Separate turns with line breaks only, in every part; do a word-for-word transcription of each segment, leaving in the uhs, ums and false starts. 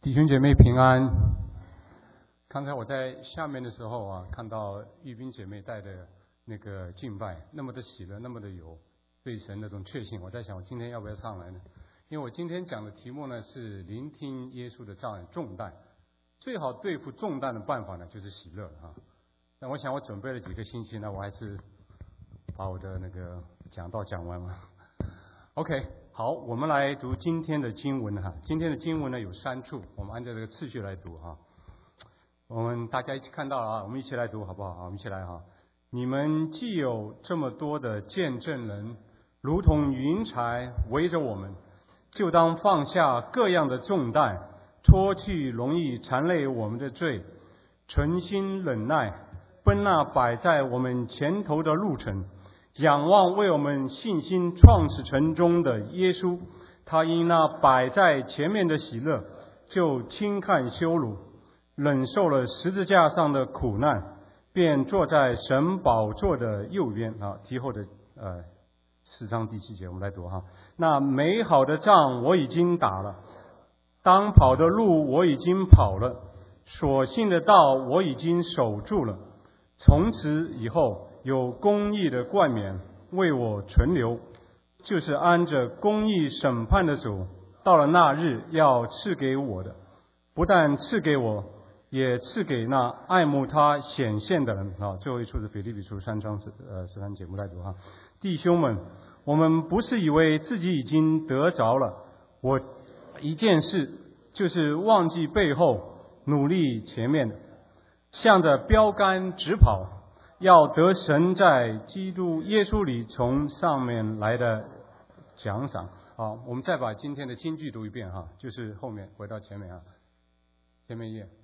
弟兄姐妹平安。刚才我在下面的时候啊，看到玉斌姐妹带的那个敬拜，那么的喜乐，那么的有对神那种确信。我在想，我今天要不要上来呢？因为我今天讲的题目呢是聆听耶稣的障碍重担。最好对付重担的办法呢，就是喜乐啊。那我想我准备了几个星期呢，我还是把我的那个讲道讲完了。OK， 好，我们来读今天的经文哈。今天的经文呢有三处，我们按照这个次序来读哈。我们大家一起看到啊，我们一起来读好不好？我们一起来哈。你们既有这么多的见证人，如同云彩围着我们，就当放下各样的重担，脱去容易缠累我们的罪，存心忍耐，奔那摆在我们前头的路程。仰望为我们信心创始成终的耶稣，他因那摆在前面的喜乐，就轻看羞辱，忍受了十字架上的苦难，便坐在神宝座的右边啊。题后的呃四章第七节，我们来读哈。那美好的仗我已经打了，当跑的路我已经跑了，所信的道我已经守住了。从此以后，有公义的冠冕为我存留，就是按着公义审判的主，到了那日要赐给我的，不但赐给我，也赐给那爱慕他显现的人啊。最后一处是腓立比书三章十呃十三节，我们来读哈。弟兄们，我们不是以为自己已经得着了，我一件事就是忘记背后，努力前面的，向着标杆直跑，要得神在基督耶稣里从上面来的奖赏。好，我们再把今天的金句读一遍哈，就是后面回到前面啊，前面一页。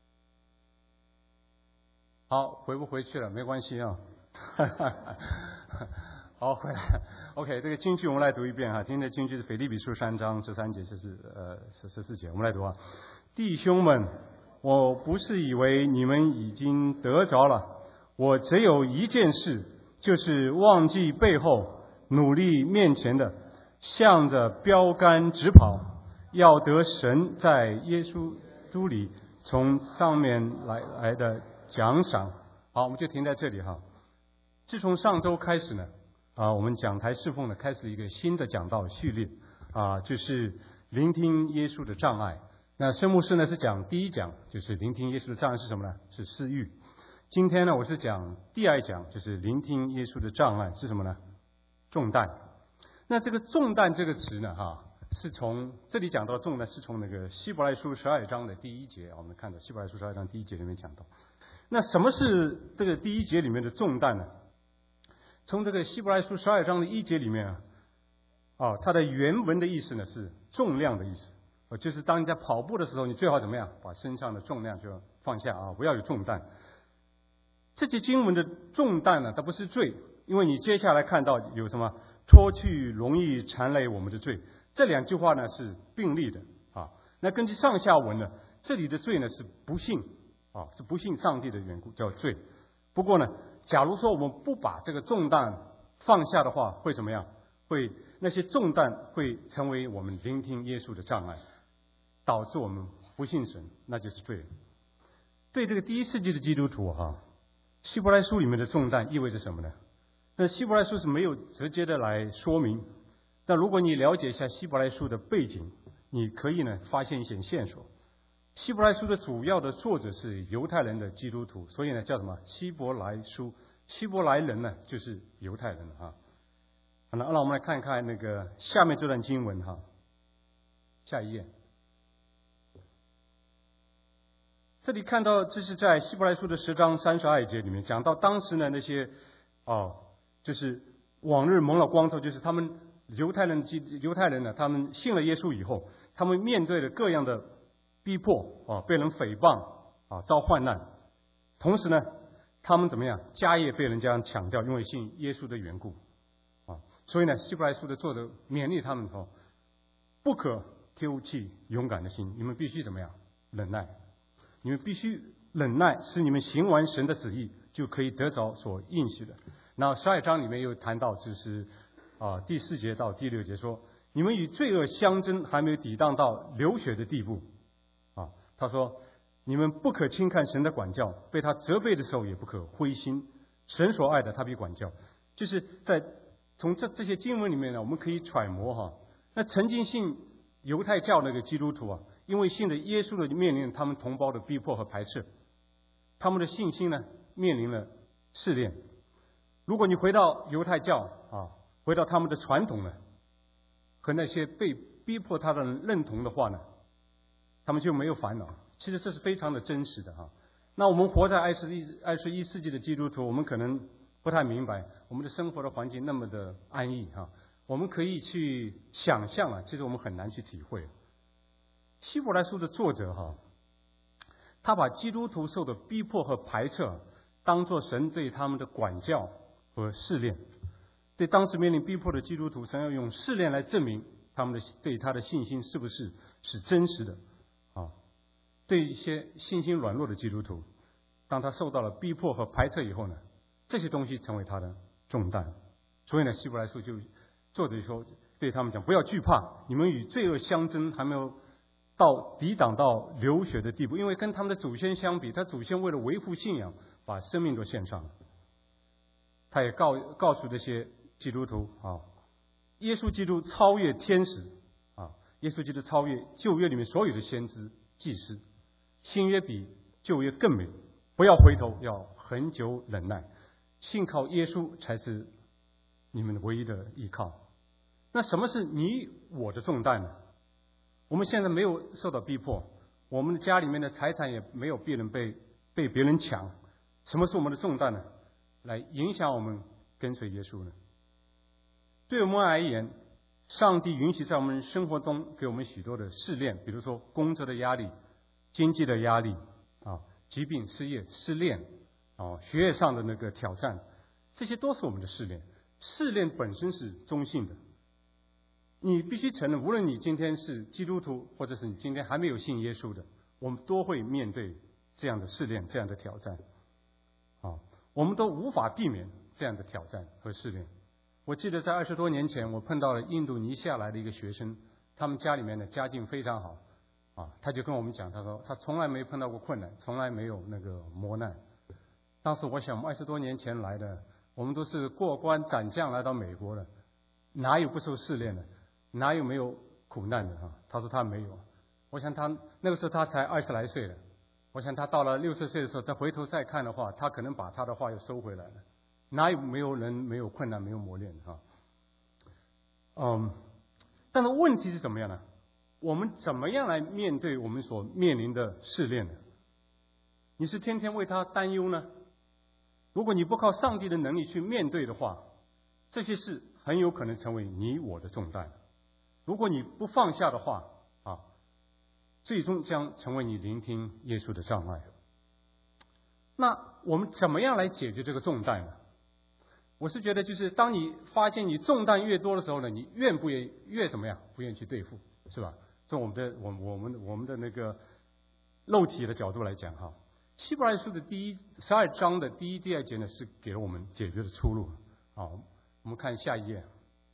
好，回不回去了没关系啊。好，回来。OK， 这个金句我们来读一遍哈。今天的金句是腓立比书三章十三节，这是呃十十四节，我们来读啊。弟兄们，我不是以为你们已经得着了，我只有一件事，就是忘记背后，努力面前的，向着标杆直跑，要得神在耶稣基督里从上面来来的奖赏。好，我们就停在这里哈。自从上周开始呢，啊，我们讲台侍奉呢开始一个新的讲道序列啊，就是聆听耶稣的障碍。那圣牧师呢是讲第一讲，就是聆听耶稣的障碍是什么呢？是私欲。今天呢我是讲第二讲，就是聆听耶稣的障碍是什么呢？重担。那这个重担这个词呢，哈，是从这里讲到重担，是从那个希伯来书十二章的第一节，我们看到希伯来书十二章第一节里面讲到。那什么是这个第一节里面的重担呢？从这个希伯来书十二章的一节里面啊，哦，它的原文的意思呢是重量的意思。就是当你在跑步的时候，你最好怎么样？把身上的重量就放下啊，不要有重担。这节经文的重担呢，它不是罪，因为你接下来看到有什么脱去容易缠累我们的罪，这两句话呢是并立的啊。那根据上下文呢，这里的罪呢是不信啊，是不信上帝的缘故叫罪。不过呢，假如说我们不把这个重担放下的话，会怎么样？会那些重担会成为我们聆听耶稣的障碍，导致我们不信神，那就是罪了。对这个第一世纪的基督徒哈，希伯来书里面的重担意味着什么呢？那希伯来书是没有直接的来说明，但如果你了解一下希伯来书的背景，你可以呢发现一些线索。希伯来书的主要的作者是犹太人的基督徒，所以呢叫什么希伯来书？希伯来人呢就是犹太人啊。好了，让我们来看看那个下面这段经文哈，下一页。这里看到这是在希伯来书的十章三十二节里面讲到，当时呢那些哦，就是往日蒙了光头，就是他们犹太人犹太人呢，他们信了耶稣以后，他们面对了各样的逼迫啊，被人诽谤啊，遭患难。同时呢，他们怎么样？家业被人家抢掉，因为信耶稣的缘故啊。所以呢，希伯来书的作者勉励他们说，不可丢弃勇敢的心，你们必须怎么样？忍耐。你们必须忍耐，使你们行完神的旨意，就可以得着所应许的。然后十二章里面又谈到，就是啊第四节到第六节说，你们与罪恶相争，还没有抵挡到流血的地步啊。 他说：“你们不可轻看神的管教，被他责备的时候也不可灰心。神所爱的，他必管教。”就是在从这这些经文里面呢，我们可以揣摩哈，那曾经信犹太教那个基督徒啊，因为信的耶稣的面临他们同胞的逼迫和排斥，他们的信心呢面临了试炼。如果你回到犹太教啊，回到他们的传统呢，和那些被逼迫他的人认同的话呢，他们就没有烦恼。其实这是非常的真实的哈。那我们活在二十一二十一世纪的基督徒，我们可能不太明白我们的生活的环境那么的安逸哈。我们可以去想象啊，其实我们很难去体会。希伯来书的作者哈，他把基督徒受的逼迫和排斥当作神对他们的管教和试炼。对当时面临逼迫的基督徒，神要用试炼来证明他们的对他的信心是不是是真实的啊？对一些信心软弱的基督徒，当他受到了逼迫和排斥以后呢，这些东西成为他的重担。所以呢，希伯来书就作者说对他们讲，不要惧怕，你们与罪恶相争，还没有到抵挡到流血的地步。因为跟他们的祖先相比，他祖先为了维护信仰，把生命都献上了。他也告告诉这些基督徒啊，耶稣基督超越天使啊，耶稣基督超越旧约里面所有的先知祭司，新约比旧约更美。不要回头，要恒久忍耐，信靠耶稣才是你们唯一的依靠。那什么是你我的重担呢？我们现在没有受到逼迫，我们的家里面的财产也没有别人被被别人抢。什么是我们的重担呢？来影响我们跟随耶稣呢？对我们而言，上帝允许在我们生活中给我们许多的试炼，比如说工作的压力、经济的压力啊、疾病、失业、失恋啊、学业上的那个挑战，这些都是我们的试炼。试炼本身是中性的，你必须承认，无论你今天是基督徒，或者是你今天还没有信耶稣的，我们都会面对这样的试炼、这样的挑战啊，我们都无法避免这样的挑战和试炼。我记得在二十多年前，我碰到了印度尼西亚来的一个学生，他们家里面的家境非常好啊，他就跟我们讲，他说他从来没碰到过困难，从来没有那个磨难。当时我想，我们二十多年前来的，我们都是过关斩将来到美国的，哪有不受试炼的？哪有没有苦难的啊？他说他没有。我想他那个时候他才二十来岁了，我想他到了六十岁的时候，再回头再看的话，他可能把他的话又收回来了。哪有没有人没有困难没有磨练啊？嗯，但是问题是怎么样呢？我们怎么样来面对我们所面临的试炼呢？你是天天为他担忧呢？如果你不靠上帝的能力去面对的话，这些事很有可能成为你我的重担。如果你不放下的话啊，最终将成为你聆听耶稣的障碍。那我们怎么样来解决这个重担呢？我是觉得，就是当你发现你重担越多的时候呢，你愿不愿意越怎么样，不愿意去对付，是吧？从我们的我我们我们的那个肉体的角度来讲哈，希伯来书的第一十二章的第一、第二节呢，是给了我们解决的出路。好，我们看下一页，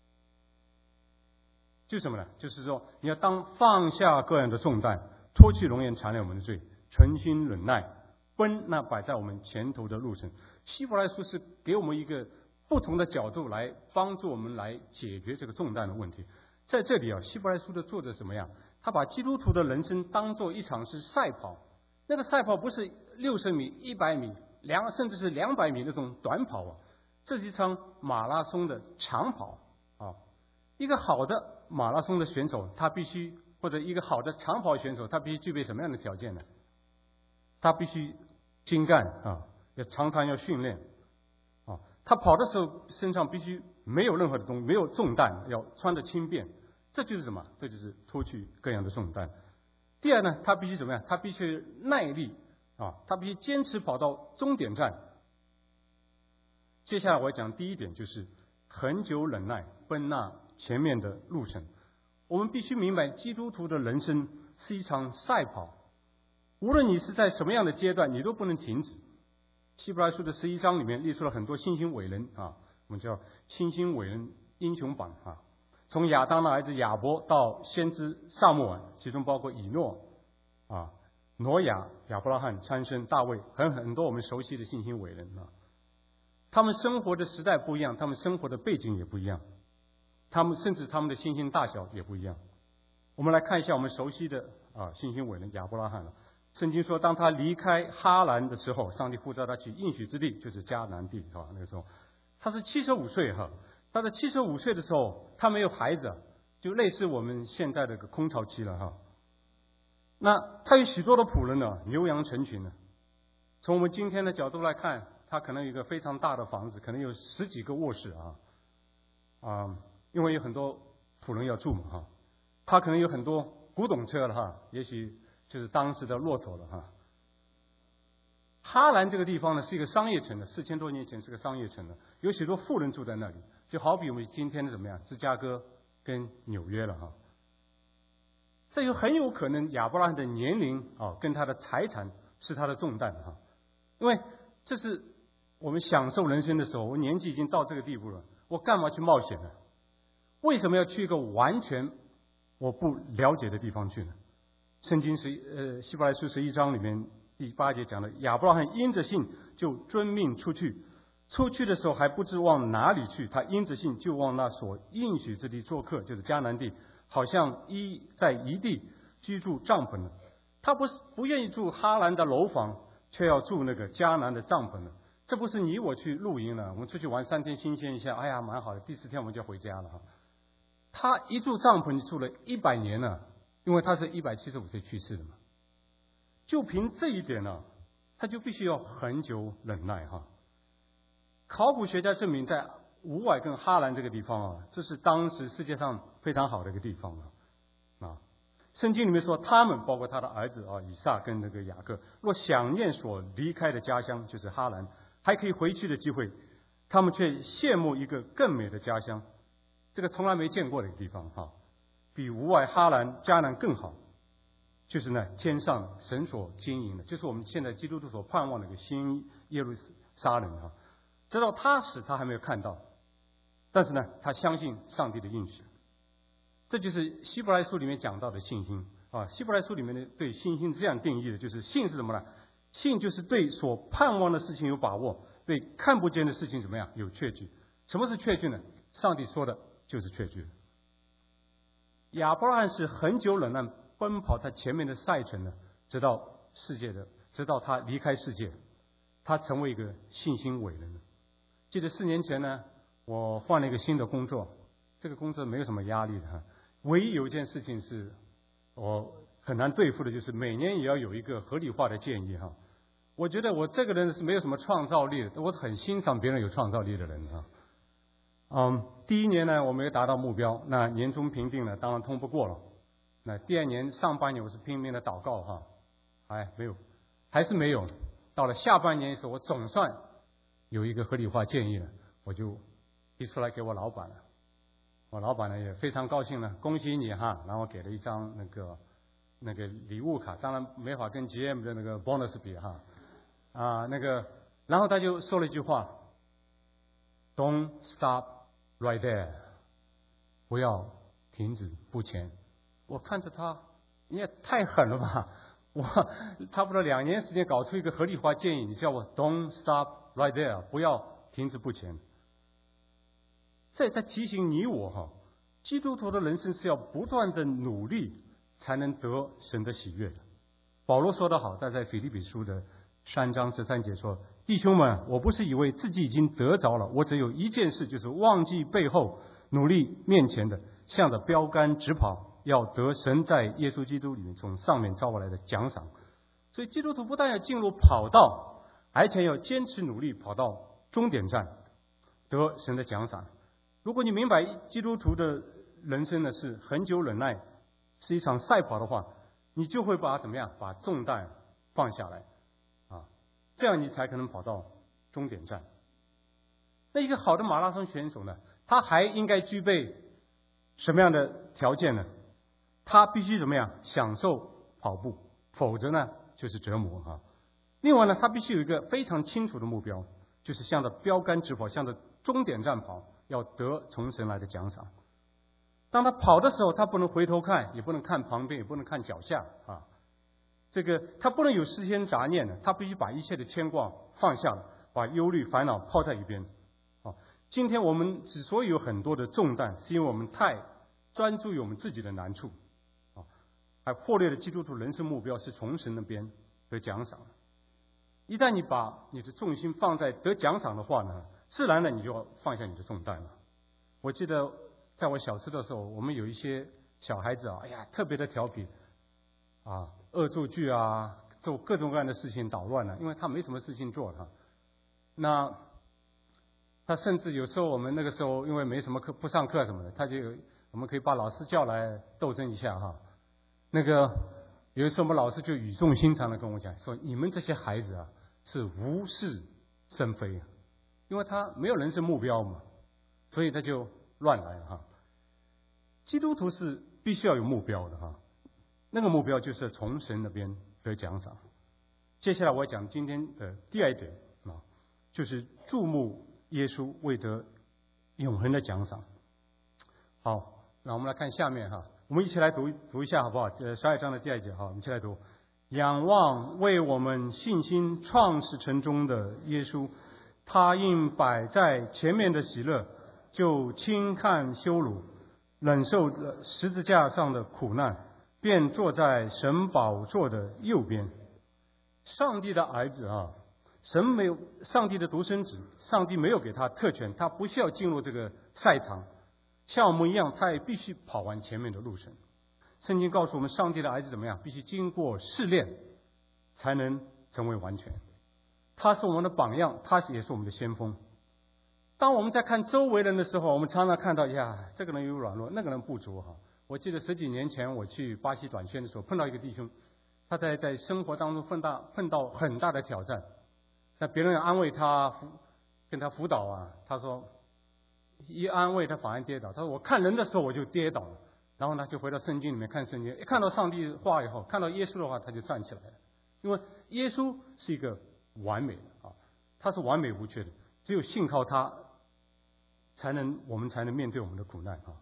就是什么呢？就是说你要当放下个人的重担，脱去容颜缠累我们的罪，存心忍耐，奔那摆在我们前头的路程。希伯来书是给我们一个不同的角度来帮助我们来解决这个重担的问题。在这里啊，希伯来书的作者什么样？他把基督徒的人生当作一场是赛跑，那个赛跑不是六十米、一百米、两甚至是两百米那种短跑啊，这是一场马拉松的长跑啊。一个好的马拉松的选手，他必须或者一个好的长跑选手，他必须具备什么样的条件呢？他必须精干啊，要常常要训练啊。他跑的时候身上必须没有任何的东西，没有重担，要穿得轻便。这就是什么？这就是脱去各样的重担。第二呢，他必须怎么样？他必须耐力啊，他必须坚持跑到终点站。接下来我要讲第一点，就是恒久忍耐，奔那前面的路程。我们必须明白，基督徒的人生是一场赛跑，无论你是在什么样的阶段，你都不能停止。希伯来书的十一章里面列出了很多新兴伟人啊，我们叫新兴伟人英雄榜啊。从亚当的儿子亚伯到先知撒母耳，其中包括以诺啊、 挪亚、亚伯拉罕、参孙、大卫，很很多我们熟悉的信心伟人啊。他们生活的时代不一样，他们生活的背景也不一样，他们甚至他们的信心大小也不一样。我们来看一下我们熟悉的啊信心伟人亚伯拉罕了。圣经说，当他离开哈兰的时候，上帝呼召他去应许之地，就是迦南地啊。那个时候他是七十五岁哈，他在七十五岁的时候，他没有孩子，就类似我们现在的个空巢期了哈。那他有许多的仆人呢，牛羊成群呢。从我们今天的角度来看，他可能有一个非常大的房子，可能有十几个卧室啊啊，因为有很多仆人要住嘛哈。他可能有很多古董车了哈，也许就是当时的骆驼了哈。哈兰这个地方呢是一个商业城的，四千多年前是个商业城的，有许多富人住在那里，就好比我们今天的怎么样，芝加哥跟纽约了哈。这就很有可能亚伯拉罕的年龄啊，跟他的财产是他的重担哈，因为这是我们享受人生的时候，我年纪已经到这个地步了，我干嘛去冒险呢？为什么要去一个完全我不了解的地方去呢？圣经十呃希伯来书十一章里面第八节讲的，亚伯拉罕因着信就遵命出去，出去的时候还不知往哪里去，他因着信就往那所应许之地做客，就是迦南地，好像一在一地居住帐篷了。他不是不愿意住哈兰的楼房，却要住那个迦南的帐篷了。这不是你我去露营了，我们出去玩三天新鲜一下，哎呀蛮好的，第四天我们就回家了哈。他一住帐篷就住了一百年了，因为他是一百七十五岁去世的嘛。就凭这一点呢，他就必须要很久忍耐哈。考古学家证明，在乌外跟哈兰这个地方啊，这是当时世界上非常好的一个地方啊。啊，圣经里面说，他们包括他的儿子啊以撒跟那个雅各，若想念所离开的家乡，就是哈兰，还可以回去的机会，他们却羡慕一个更美的家乡，这个从来没见过的一个地方哈，比无外哈兰迦南更好，就是呢天上神所经营的，就是我们现在基督徒所盼望的一个新耶路撒冷哈。直到他死，他还没有看到，但是呢，他相信上帝的应许。这就是希伯来书里面讲到的信心啊。希伯来书里面的对信心这样定义的，就是信是什么呢？信就是对所盼望的事情有把握，对看不见的事情怎么样有确据。什么是确据呢？上帝说的就是确据。亚伯拉罕是很久忍耐奔跑他前面的赛程呢，直到世界的，直到他离开世界，他成为一个信心伟人。记得四年前呢，我换了一个新的工作，这个工作没有什么压力的哈。唯一有一件事情是我很难对付的，就是每年也要有一个合理化的建议哈。我觉得我这个人是没有什么创造力的，我很欣赏别人有创造力的人哈。嗯，第一年呢我没有达到目标，那年终评定呢当然通不过了。那第二年上半年我是拼命的祷告哈，哎没有，还是没有。到了下半年的时候，我总算有一个合理化建议了，我就提出来给我老板了。我老板呢也非常高兴呢，恭喜你哈，然后给了一张那个那个礼物卡，当然没法跟 G M 的那个 bonus 比哈啊那个，然后他就说了一句话 ，Don't stop right there， 不要停止不前。我看着他，你也太狠了吧！我差不多两年时间搞出一个合理化建议，你叫我 Don't stop right there， 不要停止不前。这在提醒你我哈，基督徒的人生是要不断的努力才能得神的喜悦的。保罗说得好，他在腓立比书的三章十三节说：“弟兄们，我不是以为自己已经得着了，我只有一件事，就是忘记背后，努力面前的，向着标杆直跑，要得神在耶稣基督里面从上面招过来的奖赏。”所以基督徒不但要进入跑道，而且要坚持努力跑到终点站，得神的奖赏。如果你明白基督徒的人生呢是很久忍耐，是一场赛跑的话，你就会把怎么样把重担放下来啊，这样你才可能跑到终点站。那一个好的马拉松选手呢，他还应该具备什么样的条件呢？他必须怎么样享受跑步，否则呢就是折磨啊。另外呢，他必须有一个非常清楚的目标，就是向着标杆直跑，向着终点站跑，要得从神来的奖赏。当他跑的时候，他不能回头看，也不能看旁边，也不能看脚下啊。 这个他不能有世间杂念的，他必须把一切的牵挂放下了，把忧虑烦恼抛在一边。啊，今天我们之所以有很多的重担，是因为我们太专注于我们自己的难处，啊，还忽略了基督徒人生目标是从神那边得奖赏。一旦你把你的重心放在得奖赏的话呢，自然的你就要放下你的重担了。我记得在我小时的时候，我们有一些小孩子啊，哎呀，特别的调皮，啊，恶作剧啊，做各种各样的事情捣乱了，因为他没什么事情做哈。那他甚至有时候我们那个时候因为没什么课不上课什么的，他就我们可以把老师叫来斗争一下哈。那个有的时候我们老师就语重心长的跟我讲说，你们这些孩子啊是无事生非，因为他没有人生目标嘛，所以他就乱来了哈。基督徒是必须要有目标的哈，那个目标就是从神那边得奖赏。接下来我讲今天的第二点啊，就是注目耶稣为得永恒的奖赏。好，那我们来看下面哈，我们一起来读读一下好不好？呃，十二章的第二节哈，我们一起来读。仰望为我们信心创始成终的耶稣，他因摆在前面的喜乐，就轻看羞辱，忍受了十字架上的苦难，便坐在神宝座的右边。上帝的儿子啊，神没有，上帝的独生子，上帝没有给他特权，他不需要进入这个赛场，像我们一样，他也必须跑完前面的路程。圣经告诉我们，上帝的儿子怎么样？必须经过试炼，才能成为完全。他是我们的榜样，他也是我们的先锋。当我们在看周围人的时候，我们常常看到呀，这个人有软弱，那个人不足哈。我记得十几年前我去巴西短宣的时候，碰到一个弟兄，他在在生活当中碰到碰到很大的挑战，那别人安慰他，跟他辅导啊，他说一安慰他反而跌倒。他说我看人的时候我就跌倒了，然后呢就回到圣经里面看圣经，一看到上帝话以后，看到耶稣的话，他就站起来了。因为耶稣是一个完美的啊，他是完美无缺的，只有信靠他，才能我们才能面对我们的苦难啊。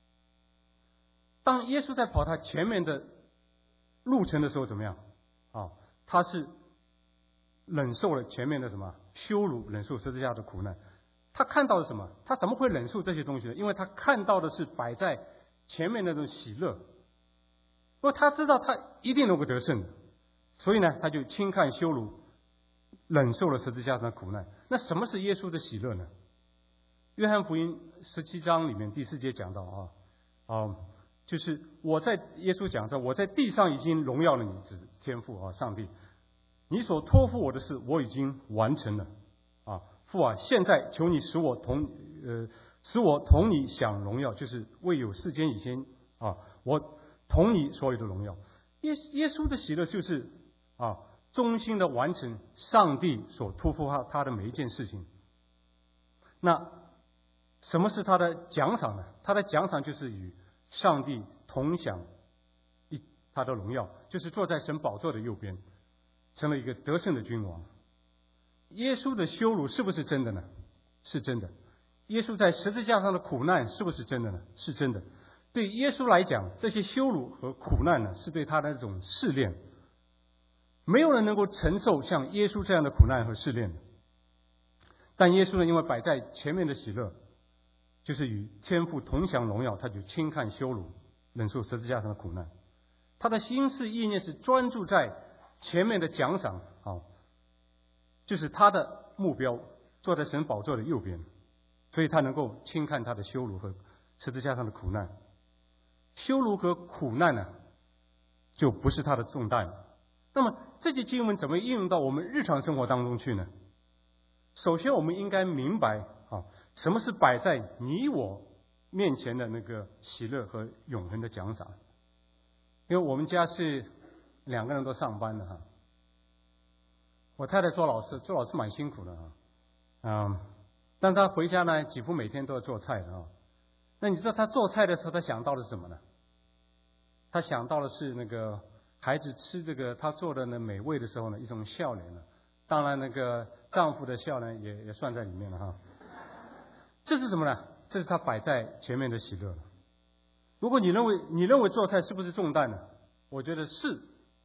当耶稣在跑他前面的路程的时候，怎么样啊？他是忍受了前面的什么羞辱，忍受十字架的苦难。他看到了什么？他怎么会忍受这些东西呢？因为他看到的是摆在前面那种喜乐，因为他知道他一定能够得胜的，所以呢，他就轻看羞辱，忍受了十字架上的苦难。那什么是耶稣的喜乐呢？约翰福音十七章里面第四节讲到啊啊，就是我在耶稣讲说，我在地上已经荣耀了你，指天父啊，上帝，你所托付我的事，我已经完成了啊，父啊，现在求你使我同呃使我同你享荣耀，就是未有世间以前啊，我同你所有的荣耀。耶耶稣的喜乐就是啊，忠心的完成上帝所托付他他的每一件事情。那什么是他的奖赏呢？他的奖赏就是与上帝同享一他的荣耀，就是坐在神宝座的右边，成了一个得胜的君王。耶稣的羞辱是不是真的呢？是真的。耶稣在十字架上的苦难是不是真的呢？是真的。对耶稣来讲，这些羞辱和苦难呢，是对他的一种试炼。没有人能够承受像耶稣这样的苦难和试炼。但耶稣呢，因为摆在前面的喜乐，就是与天父同享荣耀，他就轻看羞辱，忍受十字架上的苦难。他的心思意念是专注在前面的奖赏啊，就是他的目标，坐在神宝座的右边，所以他能够轻看他的羞辱和十字架上的苦难。羞辱和苦难呢，就不是他的重担了。那么这些经文怎么应用到我们日常生活当中去呢？首先我们应该明白啊，什么是摆在你我面前的那个喜乐和永恒的奖赏。因为我们家是两个人都上班的哈，我太太做老师，做老师蛮辛苦的啊，嗯，但她回家呢，几乎每天都要做菜的啊。那你知道她做菜的时候，她想到的是什么呢？她想到的是那个孩子吃这个她做的那美味的时候呢，一种笑脸呢。当然，那个丈夫的笑呢，也也算在里面了哈。这是什么呢？这是她摆在前面的喜乐。如果你认为你认为做菜是不是重担呢？我觉得是，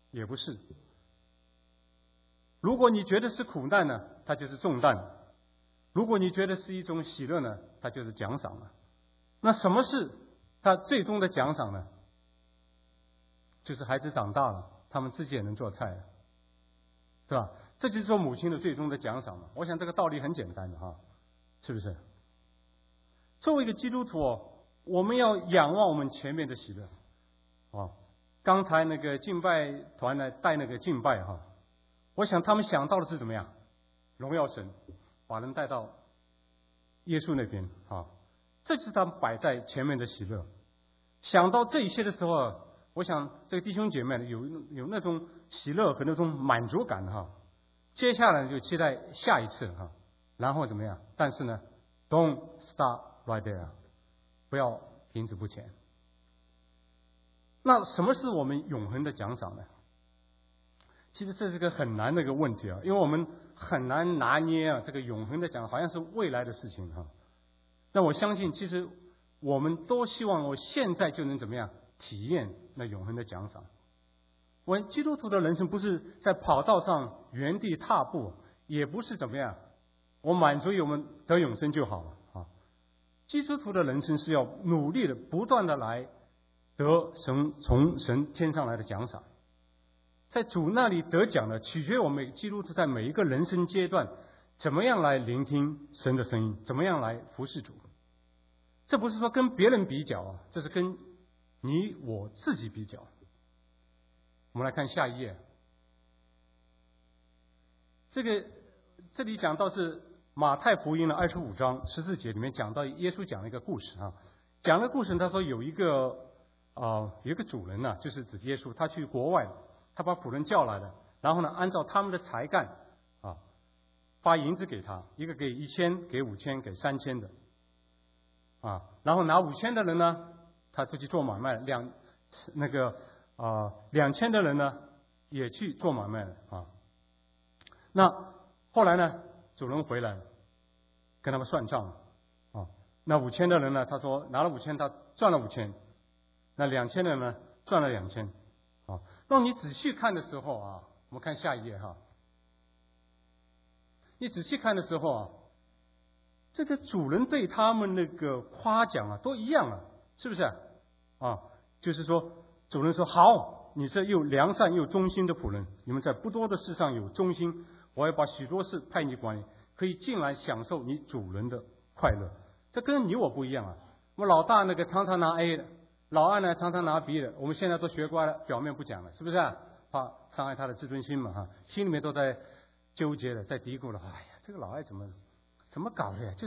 也不是。如果你觉得是苦难呢，它就是重担；如果你觉得是一种喜乐呢，它就是奖赏了。那什么是他最终的奖赏呢？就是孩子长大了，他们自己也能做菜了，对吧？这就是说母亲的最终的奖赏嘛。我想这个道理很简单的哈，是不是？作为一个基督徒哦，我们要仰望我们前面的喜乐哦。刚才那个敬拜团呢带那个敬拜哈，我想他们想到的是怎么样？荣耀神，把人带到耶稣那边啊，这就是他们摆在前面的喜乐。想到这一些的时候，我想这个弟兄姐妹有有那种喜乐和那种满足感哈。接下来就期待下一次哈，然后怎么样？但是呢 ，Don't stop right there， 不要停止不前。那什么是我们永恒的奖赏呢？其实这是个很难的一个问题啊，因为我们很难拿捏啊，这个永恒的奖好像是未来的事情哈。那我相信，其实我们都希望我现在就能怎么样体验那永恒的奖赏。我们基督徒的人生不是在跑道上原地踏步，也不是怎么样，我满足于我们得永生就好了啊。基督徒的人生是要努力的、不断的来得神从神天上来的奖赏，在主那里得奖的，取决于我们基督徒在每一个人生阶段怎么样来聆听神的声音，怎么样来服侍主。这不是说跟别人比较啊，这是跟你我自己比较。我们来看下一页，这个这里讲到是马太福音的二十五章十四节里面讲到耶稣讲了一个故事啊，讲了故事他说有一个啊、呃、有一个主人呢、啊，就是指耶稣，他去国外，他把仆人叫来了，然后呢按照他们的才干啊发银子给他，一个给一千，给五千，给三千的啊，然后拿五千的人呢，他出去做买卖，两那个。啊，两千的人呢也去做买卖了啊。那后来呢，主人回来跟他们算账啊。那五千的人呢，他说拿了五千，他赚了五千。那两千的人呢，赚了两千。啊，那你仔细看的时候啊，我们看下一页哈。你仔细看的时候啊，这个主人对他们那个夸奖啊，都一样啊，是不是啊？就是说。主人说好，你这又良善又忠心的仆人，你们在不多的事上有忠心，我要把许多事派你管理，可以进来享受你主人的快乐。这跟你我不一样啊！我们老大那个常常拿 A 的，老二呢常常拿 B 的，我们现在都学乖了，表面不讲了，是不是啊？怕伤害他的自尊心嘛哈，心里面都在纠结了，在嘀咕了。哎呀，这个老二怎么怎么搞的呀？就是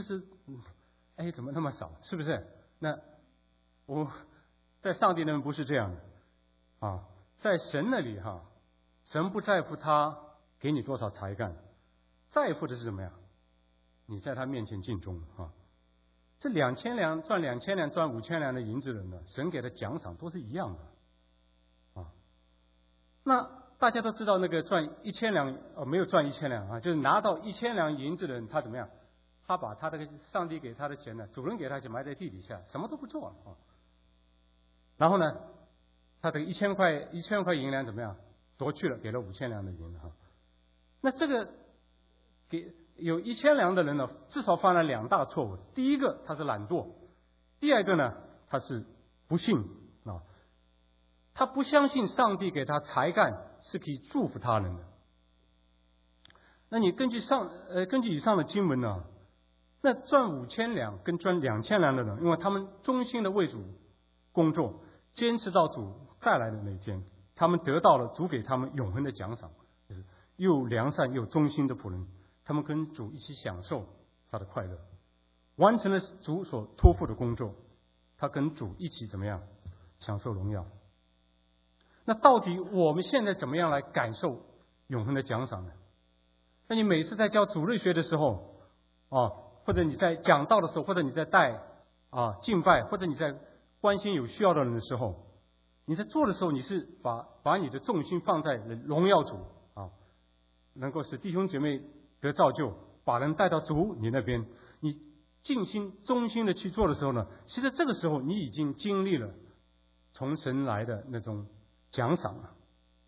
A 怎么那么少，是不是？那我在上帝那边不是这样的。啊，在神那里哈，神不在乎他给你多少才干，在乎的是什么呀？你在他面前尽忠啊。这两千两赚两千两赚五千两的银子人呢，神给的奖赏都是一样的啊。那大家都知道，那个赚一千两呃没有赚一千两啊，就是拿到一千两银子的人，他怎么样？他把他的上帝给他的钱呢，主人给他就埋在地底下，什么都不做啊。然后呢？他的一千块一千块银两怎么样？夺去了，给了五千两的银哈。那这个给有一千两的人呢，至少犯了两大错误。第一个他是懒惰，第二个呢他是不信啊，他不相信上帝给他才干是可以祝福他人的。那你根据上呃根据以上的经文呢，那赚五千两跟赚两千两的人，因为他们忠心的为主工作，坚持到主再来的那一天，他们得到了主给他们永恒的奖赏，就是又良善又忠心的仆人，他们跟主一起享受他的快乐，完成了主所托付的工作，他跟主一起怎么样享受荣耀。那到底我们现在怎么样来感受永恒的奖赏呢？那你每次在教主日学的时候啊，或者你在讲道的时候，或者你在带啊敬拜，或者你在关心有需要的人的时候，你在做的时候，你是把把你的重心放在荣耀主啊，能够使弟兄姐妹得造就，把人带到主你那边，你尽心忠心的去做的时候呢，其实这个时候你已经经历了从神来的那种奖赏了。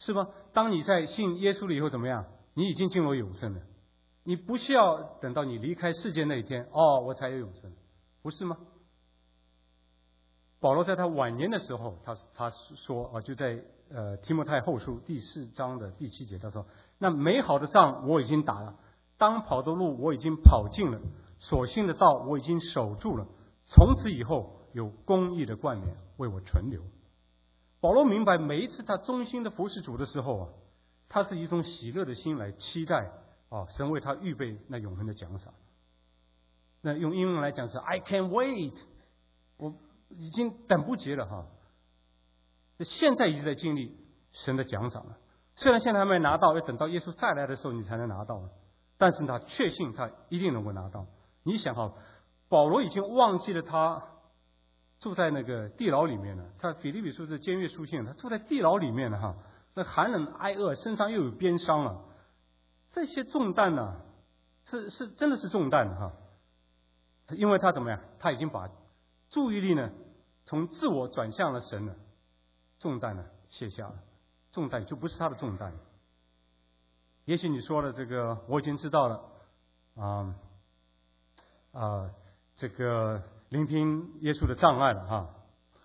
是吧？当你在信耶稣了以后怎么样？你已经进入永生了，你不需要等到你离开世界那一天，哦，我才有永生，不是吗？保罗在他晚年的时候，他他说啊，就在呃提摩太后书第四章的第七节，他说：“那美好的仗我已经打了，当跑的路我已经跑尽了，所信的道我已经守住了，从此以后有公义的冠冕为我存留。”保罗明白，每一次他忠心的服侍主的时候啊，他是一种喜乐的心来期待啊，神为他预备那永恒的奖赏。那用英文来讲是 I can't wait， 我已经等不及了哈。现在已经在经历神的奖赏了，虽然现在还没拿到，要等到耶稣再来的时候你才能拿到，但是他确信他一定能够拿到。你想哈，保罗已经忘记了他住在那个地牢里面了，他腓立比书是监狱书信，他住在地牢里面了哈，那寒冷挨饿，身上又有鞭伤了，这些重担呢，是是真的是重担哈，因为他怎么样，他已经把注意力呢从自我转向了神了，重担呢卸下了，重担就不是他的重担。也许你说的这个我已经知道了啊啊、呃呃，这个聆听耶稣的障碍了哈，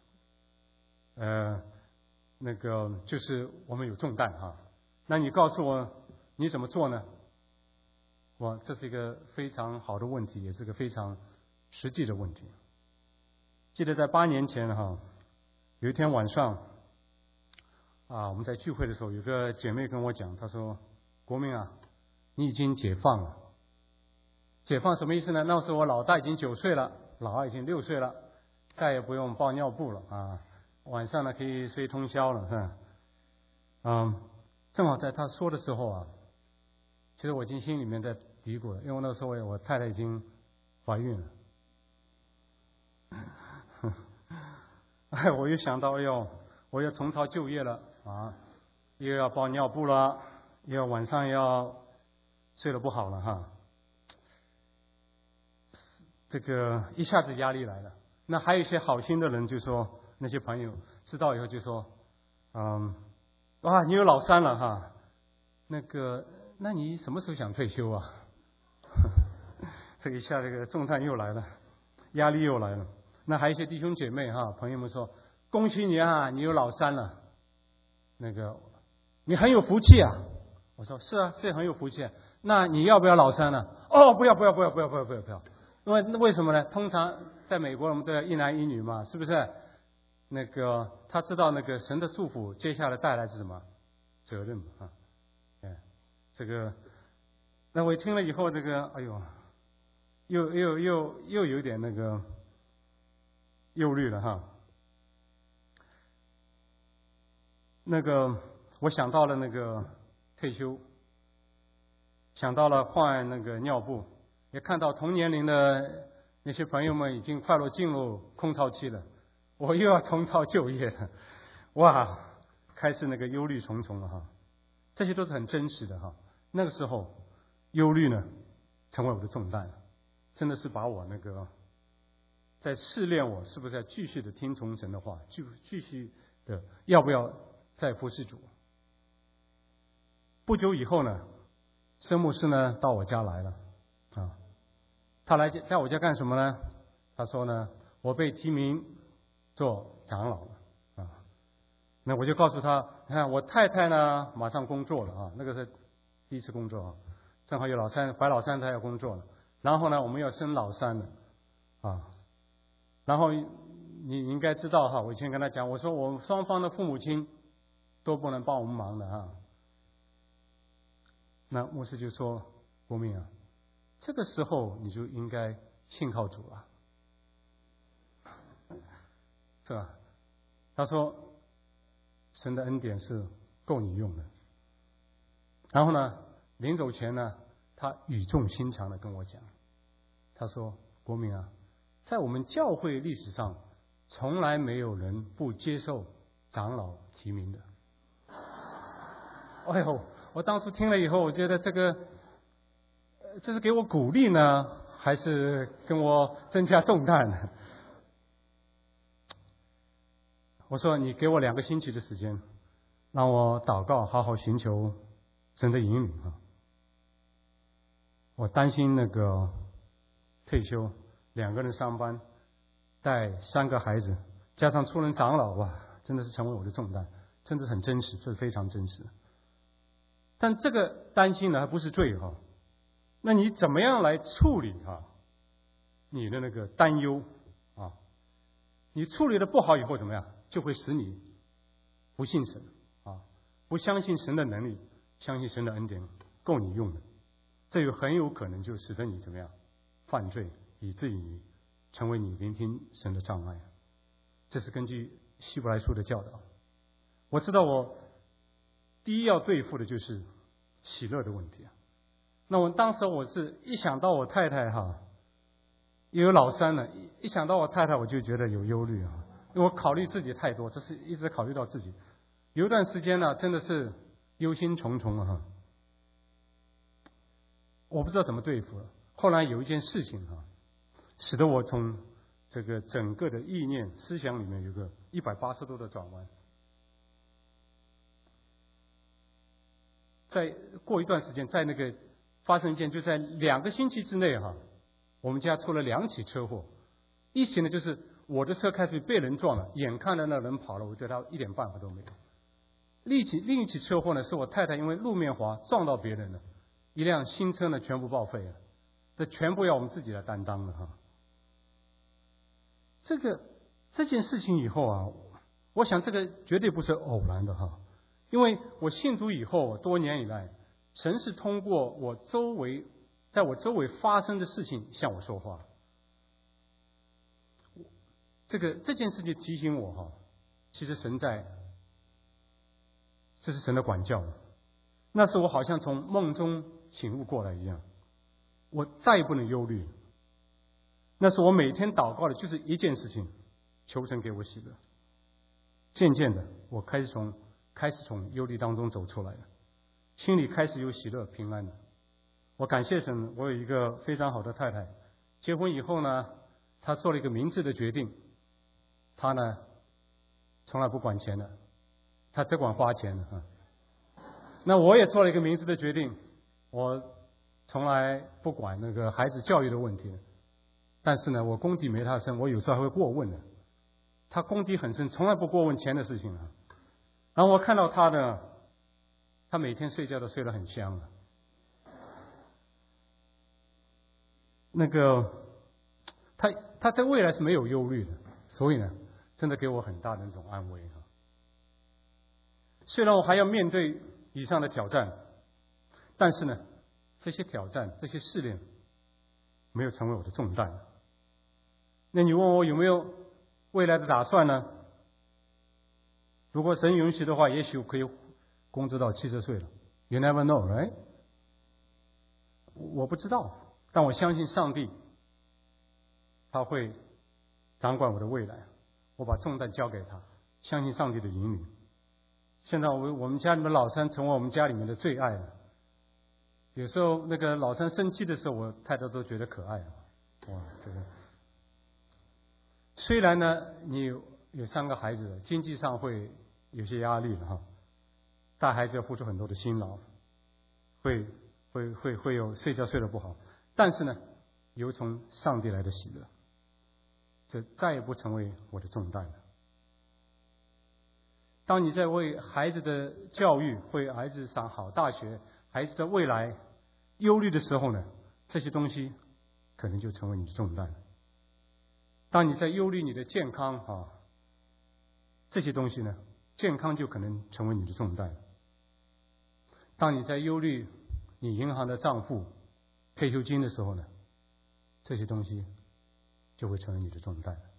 呃，那个就是我们有重担哈。那你告诉我你怎么做呢？我这是一个非常好的问题，也是个非常实际的问题。记得在八年前哈，有一天晚上啊，我们在聚会的时候，有个姐妹跟我讲，她说：“国民啊，你已经解放了。”解放什么意思呢？那时候我老大已经九岁了，老二已经六岁了，再也不用抱尿布了啊！晚上呢可以睡通宵了，是吧？嗯，正好在她说的时候啊，其实我已经心里面在嘀咕了，因为那时候我太太已经怀孕了。哎，我又想到，哎呦，我要重操旧业了啊！又要抱尿布了，又要晚上要睡得不好了哈。这个一下子压力来了。那还有一些好心的人就说，那些朋友知道以后就说，嗯，哇，你有老三了哈，那个，那你什么时候想退休啊？这一下这个重担又来了，压力又来了。那还有一些弟兄姐妹哈，朋友们说，恭喜你啊，你有老三了，那个你很有福气啊。我说是啊，是很有福气啊。那你要不要老三呢？哦，不要不要不要不要不要不要不要。因为为什么呢？通常在美国我们都要一男一女嘛，是不是？那个他知道那个神的祝福接下来带来是什么？责任啊，哎，这个，那我听了以后，这个哎呦，又又又又有点那个忧虑了哈。那个我想到了那个退休，想到了换那个尿布。也看到同年龄的那些朋友们已经快乐进入空巢期了，我又要重操旧业了，哇，开始那个忧虑重重了哈。这些都是很真实的哈。那个时候忧虑呢成为我的重担，真的是把我那个在试炼我是不是要继续的听从神的话，继继续的要不要再服侍主。不久以后呢，申牧师呢到我家来了啊。他来在我家干什么呢？他说呢，我被提名做长老了啊。那我就告诉他，你看我太太呢马上工作了啊，那个是第一次工作啊，正好有老三怀老三，他要工作了。然后呢，我们要生老三了啊。然后你你应该知道哈，我以前跟他讲，我说我们双方的父母亲都不能帮我们忙的哈。那牧师就说：“国民啊，这个时候你就应该信靠主了，是吧？”他说：“神的恩典是够你用的。”然后呢，临走前呢，他语重心长的跟我讲，他说：“国民啊，在我们教会历史上，从来没有人不接受长老提名的。”哎呦！我当时听了以后，我觉得这个，这是给我鼓励呢，还是跟我增加重担呢？我说你给我两个星期的时间， 让我祷告，好好寻求神的引领啊！我担心那个退休，两个人上班，带三个孩子，加上出任长老，哇，真的是成为我的重担，真的是很真实，这是非常真实。但这个担心呢，还不是罪哈。那你怎么样来处理哈你的那个担忧啊？你处理的不好以后怎么样，就会使你不信神啊，不相信神的能力，相信神的恩典够你用的，这有很有可能就使得你怎么样犯罪，以至于你成为你聆听神的障碍。这是根据希伯来书的教导。我知道我第一要对付的就是喜乐的问题啊。那我当时我是一想到我太太哈，也有老三了，一想到我太太我就觉得有忧虑啊，因为我考虑自己太多，这是一直考虑到自己。有一段时间呢，真的是忧心忡忡啊，我不知道怎么对付了。后来有一件事情啊，使得我从这个整个的意念思想里面有个一百八十度的转弯。在过一段时间，在那个发生一件，就在两个星期之内哈，我们家出了两起车祸。一起呢就是我的车开始被人撞了，眼看着那人跑了，我对他一点办法都没有。另一起另一起车祸呢，是我太太因为路面滑撞到别人了，一辆新车呢全部报废了，这全部要我们自己来担当的哈。这个这件事情以后啊，我想这个绝对不是偶然的哈，因为我信主以后多年以来，神是通过我周围，在我周围发生的事情向我说话。这个这件事情提醒我哈，其实神在，这是神的管教。那是我好像从梦中醒悟过来一样，我再也不能忧虑。那是我每天祷告的就是一件事情，求神给我喜乐。渐渐的，我开始从开始从忧虑当中走出来了，心里开始有喜乐平安了。我感谢神，我有一个非常好的太太。结婚以后呢，她做了一个明智的决定，她呢从来不管钱的，她只管花钱的啊。那我也做了一个明智的决定，我从来不管那个孩子教育的问题。但是呢，我功底没他深，我有时候还会过问的。他功底很深，从来不过问钱的事情啊。然后我看到他呢，他每天睡觉都睡得很香啊。那个，他他在未来是没有忧虑的，所以呢，真的给我很大的那种安慰啊。虽然我还要面对以上的挑战，但是呢，这些挑战、这些试炼没有成为我的重担。那你问我有没有未来的打算呢？如果神允许的话，也许我可以工作到七十岁了。You never know, right? 我不知道，但我相信上帝，他会掌管我的未来。我把重担交给他，相信上帝的引领。现在我我们家里面老三成为我们家里面的最爱了。有时候那个老三生气的时候，我太太都觉得可爱。哇，这个虽然呢，你有有三个孩子，经济上会有些压力了哈，带孩子要付出很多的辛劳，会会会会有睡觉睡得不好，但是呢，有从上帝来的喜乐，这再也不成为我的重担了。当你在为孩子的教育、为孩子上好大学、孩子的未来忧虑的时候呢，这些东西可能就成为你的重担了。当你在忧虑你的健康啊，这些东西呢，健康就可能成为你的重担。当你在忧虑你银行的账户、退休金的时候呢，这些东西就会成为你的重担。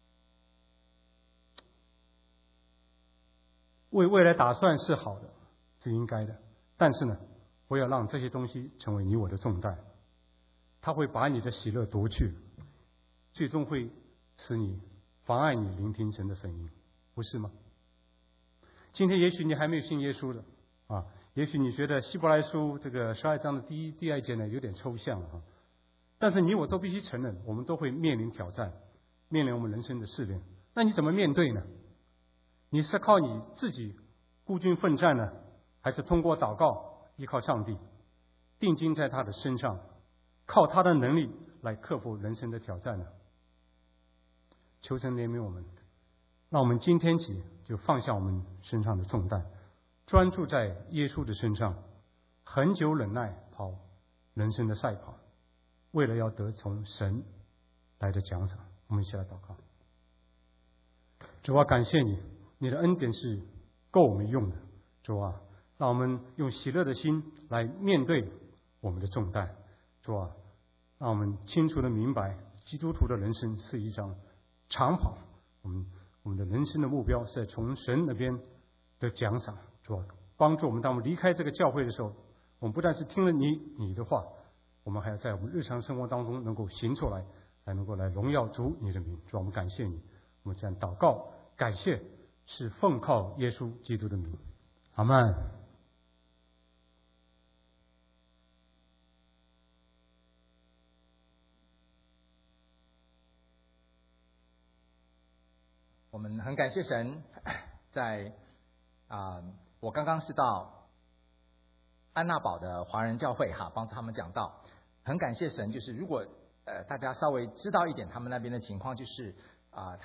为未来打算是好的，是应该的，但是呢，不要让这些东西成为你我的重担，它会把你的喜乐夺去，最终会使你妨碍你聆听神的声音，不是吗？今天也许你还没有信耶稣的啊，也许你觉得希伯来书这个十二章的第一、第二节呢有点抽象啊，但是你我都必须承认，我们都会面临挑战，面临我们人生的试炼。那你怎么面对呢？你是靠你自己孤军奋战呢，还是通过祷告依靠上帝，定睛在他的身上，靠他的能力来克服人生的挑战呢？求神怜悯我们，让我们今天起就放下我们身上的重担，专注在耶稣的身上，恒久忍耐跑人生的赛跑，为了要得从神来的奖赏。我们一起来祷告。主啊，感谢你，你的恩典是够我们用的。主啊，让我们用喜乐的心来面对我们的重担。主啊，让我们清楚的明白，基督徒的人生是一场长跑，我们我们的人生的目标是从神那边的奖赏。主啊，帮助我们，当我们离开这个教会的时候，我们不但是听了你你的话，我们还要在我们日常生活当中能够行出来，才能够来荣耀主你的名。主啊，我们感谢你，我们这样祷告感谢，是奉靠耶稣基督的名。阿们。
我们很感谢神，在啊、呃，我刚刚是到安娜堡的华人教会哈，帮助他们讲道。很感谢神，就是如果呃大家稍微知道一点他们那边的情况，就是啊。呃